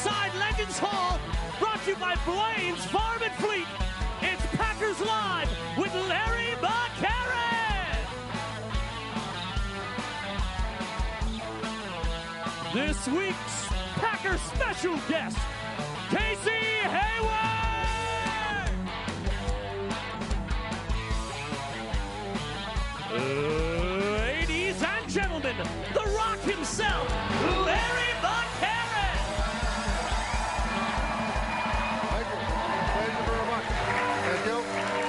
inside Legends Hall, brought to you by Blaine's Farm and Fleet. It's Packers Live with Larry McCarran. This week's Packers special guest, Casey Hayward. Ladies and gentlemen, the Rock himself, Larry McCarran. Thank you. Thank you very much. Thank you.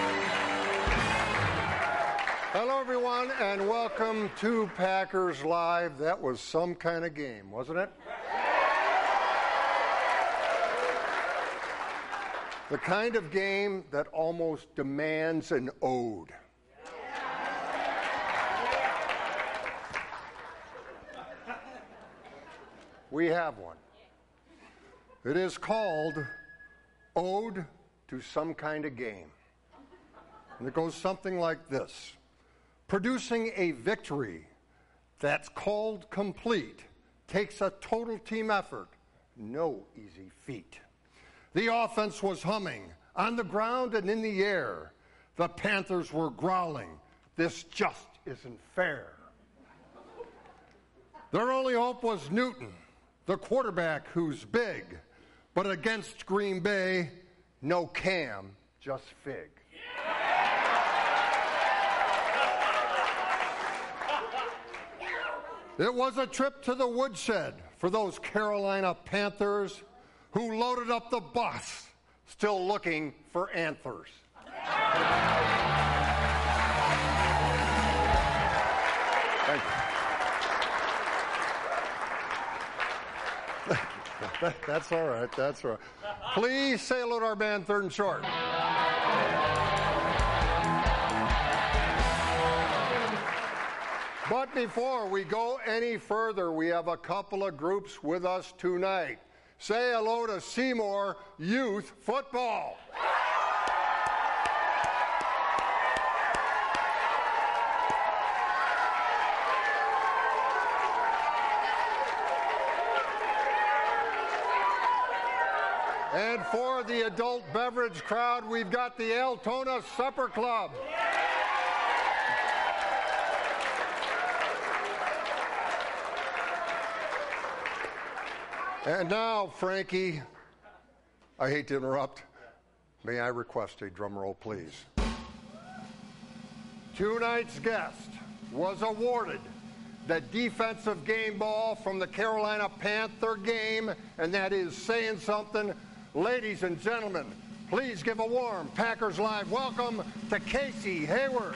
Hello, everyone, and welcome to Packers Live. That was some kind of game, wasn't it? The kind of game that almost demands an ode. We have one. It is called Ode to Some Kind of Game. And it goes something like this. Producing a victory that's called complete takes a total team effort. No easy feat. The offense was humming on the ground and in the air. The Panthers were growling. This just isn't fair. Their only hope was Newton, the quarterback who's big, but against Green Bay, no Cam, just Fig. It was a trip to the woodshed for those Carolina Panthers who loaded up the bus, still looking for anthers. Thank you. That's all right. That's all right. Please say hello to our band, Third and Short. But before we go any further, we have a couple of groups with us tonight. Say hello to Seymour Youth Football. And for the adult beverage crowd, we've got the Altona Supper Club. And now, Frankie, I hate to interrupt. May I request a drum roll, please? Tonight's guest was awarded the defensive game ball from the Carolina Panther game, and that is saying something. Ladies and gentlemen, please give a warm Packers Live welcome to Casey Hayward.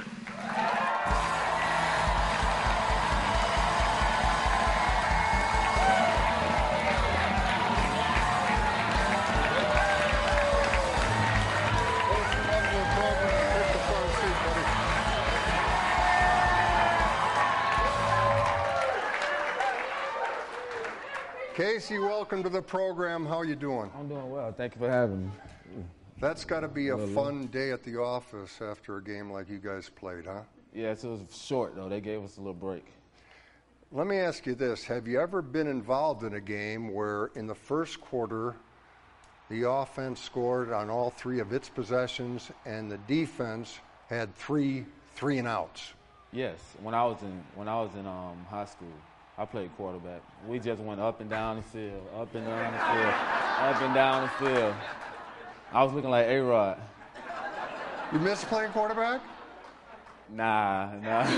Casey, welcome to the program. How are you doing? I'm doing well. Thank you for having me. That's got to be a fun day at the office after a game like you guys played, huh? Yes, it was short, though. They gave us a little break. Let me ask you this. Have you ever been involved in a game where in the first quarter the offense scored on all three of its possessions and the defense had three and outs? Yes. When I was in high school, I played quarterback. We just went up and down the field, up and down the field, up and down the field. I was looking like A-Rod. You miss playing quarterback? Nah.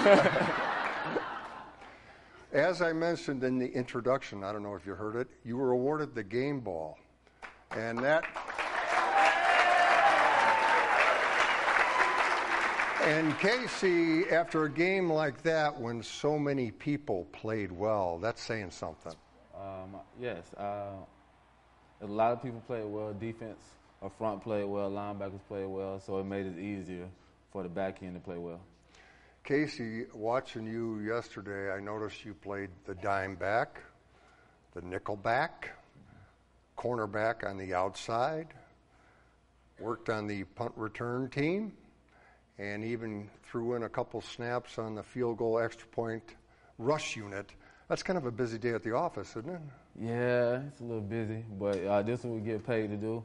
As I mentioned in the introduction, I don't know if you heard it, you were awarded the game ball. And that... And Casey, after a game like that, when so many people played well, that's saying something. Yes. A lot of people played well. Defense, up front played well. Linebackers played well. So it made it easier for the back end to play well. Casey, watching you yesterday, I noticed you played the dime back, the nickel back, cornerback on the outside, worked on the punt return team, and even threw in a couple snaps on the field goal extra point rush unit. That's kind of a busy day at the office, isn't it? Yeah, it's a little busy, but this is what we get paid to do.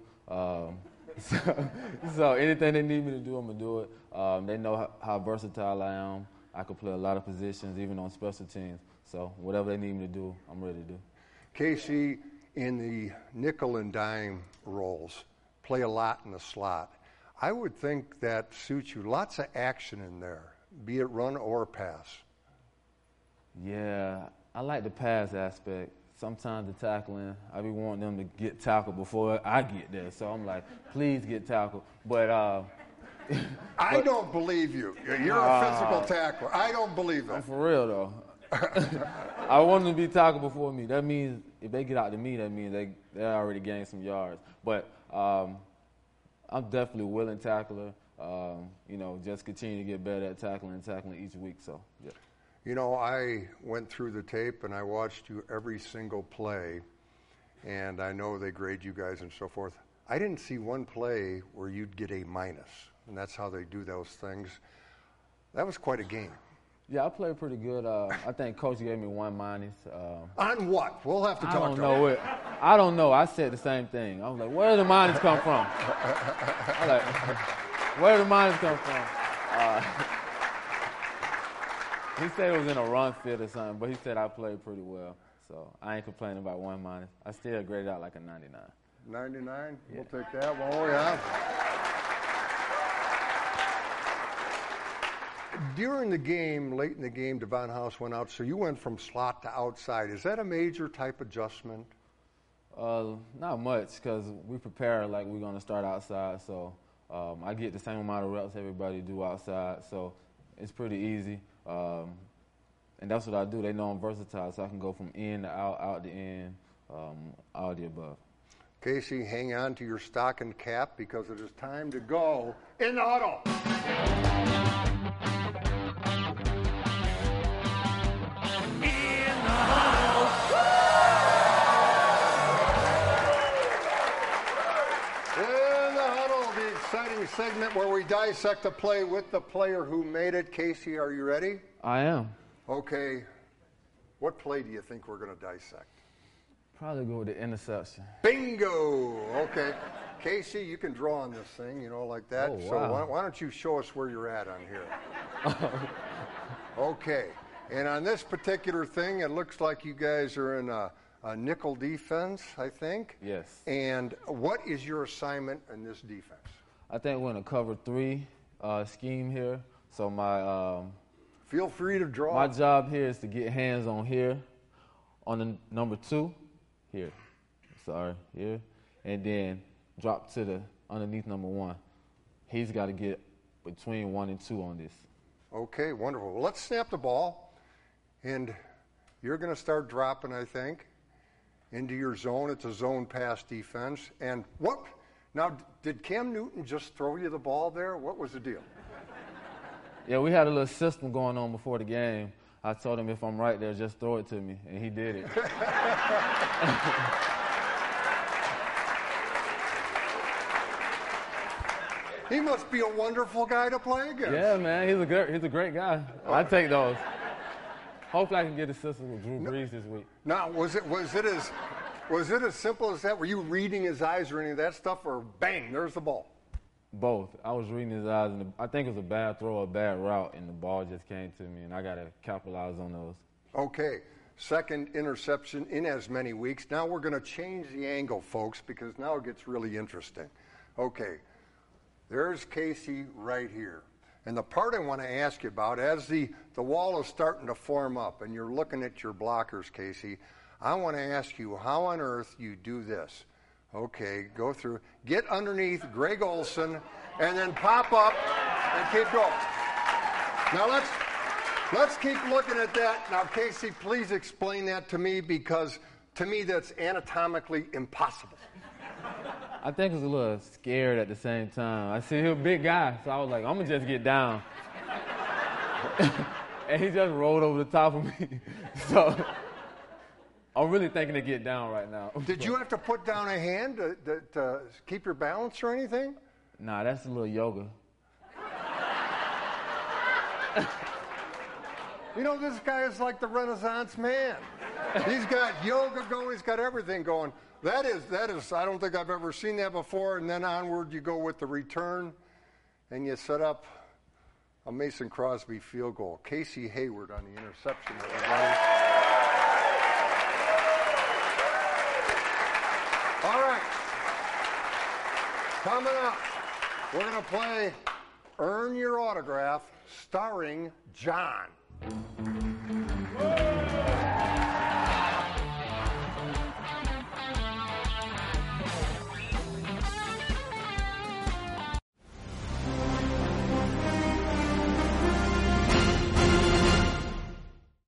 So anything they need me to do, I'm going to do it. They know how versatile I am. I can play a lot of positions, even on special teams. So whatever they need me to do, I'm ready to do. Casey, in the nickel and dime roles, play a lot in the slot. I would think that suits you. Lots of action in there, be it run or pass. Yeah, I like the pass aspect. Sometimes the tackling, I be wanting them to get tackled before I get there. So I'm like, please get tackled. But I don't believe you. You're a physical tackler. I don't believe it. For real, though. I want them to be tackled before me. That means if they get out to me, that means they already gained some yards. But I'm definitely a willing tackler. Just continue to get better at tackling each week. So, yeah. You know, I went through the tape and I watched you every single play, and I know they grade you guys and so forth. I didn't see one play where you'd get A-, and that's how they do those things. That was quite a game. Yeah, I played pretty good. I think Coach gave me 1-. On what? We'll have to talk. I don't know. I said the same thing. I was like, where do the minus come from? I like, where do the minus come from? He said it was in a run fit or something, but he said I played pretty well. So I ain't complaining about 1-. I still graded out like a 99. 99? Yeah. We'll take that one. Oh, yeah. During the game, late in the game, Devon House went out, so you went from slot to outside. Is that a major type adjustment? Not much, because we prepare like we're going to start outside. So I get the same amount of reps everybody do outside, so it's pretty easy. And that's what I do. They know I'm versatile, so I can go from in to out to in, all the above. Casey, hang on to your stocking cap because it is time to go in the huddle. Segment where we dissect a play with the player who made it. Casey, are you ready? I am. Okay. What play do you think we're going to dissect? Probably go with the interception. Bingo! Okay. Casey, you can draw on this thing, like that. Oh, wow. So why don't you show us where you're at on here? Okay. And on this particular thing, it looks like you guys are in a nickel defense, I think. Yes. And what is your assignment in this defense? I think we're in a cover 3 scheme here. So feel free to draw. My job here is to get hands on here, on the number 2, here, and then drop to the underneath number 1. He's got to get between 1 and 2 on this. Okay, wonderful. Well, let's snap the ball, and you're going to start dropping, I think, into your zone. It's a zone pass defense. And what? Now, did Cam Newton just throw you the ball there? What was the deal? Yeah, we had a little system going on before the game. I told him if I'm right there, just throw it to me, and he did it. He must be a wonderful guy to play against. Yeah, man, he's a great guy. I take those. Hopefully, I can get assistance with Drew Brees this week. Now, was it as simple as that? Were you reading his eyes or any of that stuff, or bang, there's the ball? Both. I was reading his eyes, and I think it was a bad throw, a bad route, and the ball just came to me, and I got to capitalize on those. Okay. Second interception in as many weeks. Now we're going to change the angle, folks, because now it gets really interesting. Okay. There's Casey right here. And the part I want to ask you about, as the wall is starting to form up and you're looking at your blockers, Casey, I want to ask you how on earth you do this. Okay, go through. Get underneath Greg Olsen and then pop up and keep going. Now let's keep looking at that. Now, Casey, please explain that to me, because to me that's anatomically impossible. I think I was a little scared at the same time. I see he was a big guy, so I was like, I'm going to just get down. And he just rolled over the top of me. So I'm really thinking to get down right now. Did you have to put down a hand to keep your balance or anything? Nah, that's a little yoga. You know, this guy is like the Renaissance man. He's got yoga going. He's got everything going. That is, I don't think I've ever seen that before. And then onward you go with the return, and you set up a Mason Crosby field goal. Casey Hayward on the interception, everybody. All right. Coming up, we're going to play Earn Your Autograph, starring John.